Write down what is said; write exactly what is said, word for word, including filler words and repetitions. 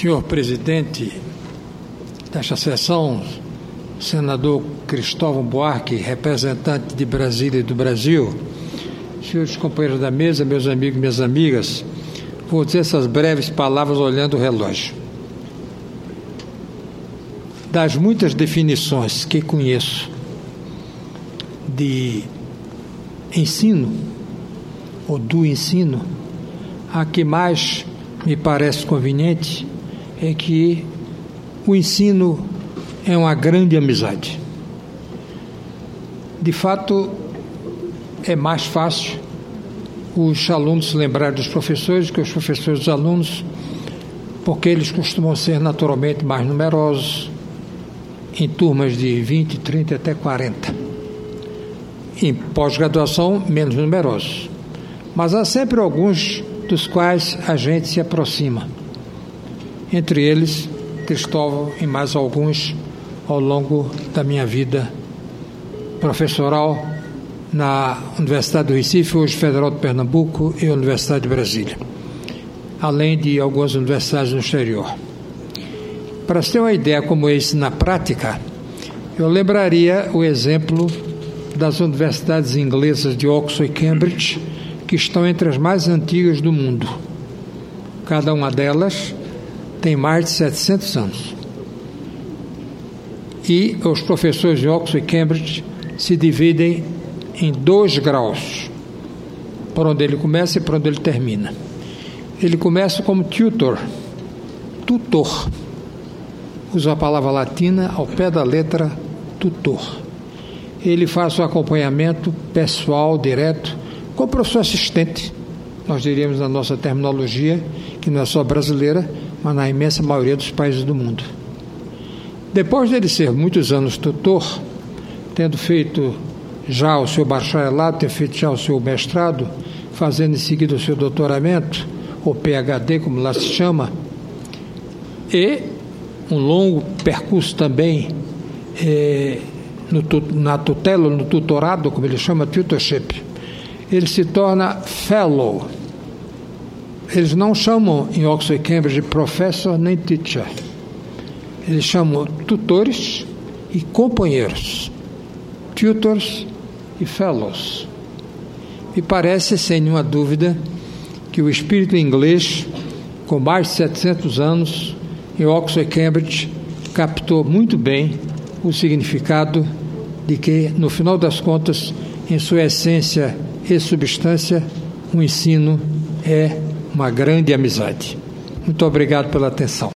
Senhor presidente desta sessão, senador Cristóvão Buarque, representante de Brasília e do Brasil, senhores companheiros da mesa, meus amigos e minhas amigas, vou dizer essas breves palavras olhando o relógio. Das muitas definições que conheço de ensino, ou do ensino, a que mais me parece conveniente é que o ensino é uma grande amizade. De fato, é mais fácil os alunos se lembrarem dos professores que os professores dos alunos, porque eles costumam ser naturalmente mais numerosos, em turmas de vinte, trinta até quarenta. Em pós-graduação, menos numerosos. Mas há sempre alguns dos quais a gente se aproxima. Entre eles, Cristóvão e mais alguns ao longo da minha vida professoral na Universidade do Recife, hoje Federal de Pernambuco, e Universidade de Brasília, além de algumas universidades no exterior. Para se ter uma ideia como esse na prática, eu lembraria o exemplo das universidades inglesas de Oxford e Cambridge, que estão entre as mais antigas do mundo. Cada uma delas tem mais de setecentos anos. E os professores de Oxford e Cambridge se dividem em dois graus, por onde ele começa e por onde ele termina. Ele começa como tutor, tutor. Usa a palavra latina ao pé da letra, tutor. Ele faz o acompanhamento pessoal, direto, com o professor assistente, nós diríamos na nossa terminologia, que não é só brasileira, mas na imensa maioria dos países do mundo. Depois dele ser muitos anos tutor, tendo feito já o seu bacharelado, ter feito já o seu mestrado, fazendo em seguida o seu doutoramento, ou P H D, como lá se chama, e um longo percurso também é, no, na tutela, no tutorado, como ele chama, tutorship, ele se torna fellow. Eles não chamam em Oxford e Cambridge de professor nem teacher. Eles chamam tutores e companheiros, tutors e fellows. E parece, sem nenhuma dúvida, que o espírito inglês, com mais de setecentos anos, em Oxford e Cambridge, captou muito bem o significado de que, no final das contas, em sua essência e substância, o ensino é uma grande amizade. Muito obrigado pela atenção.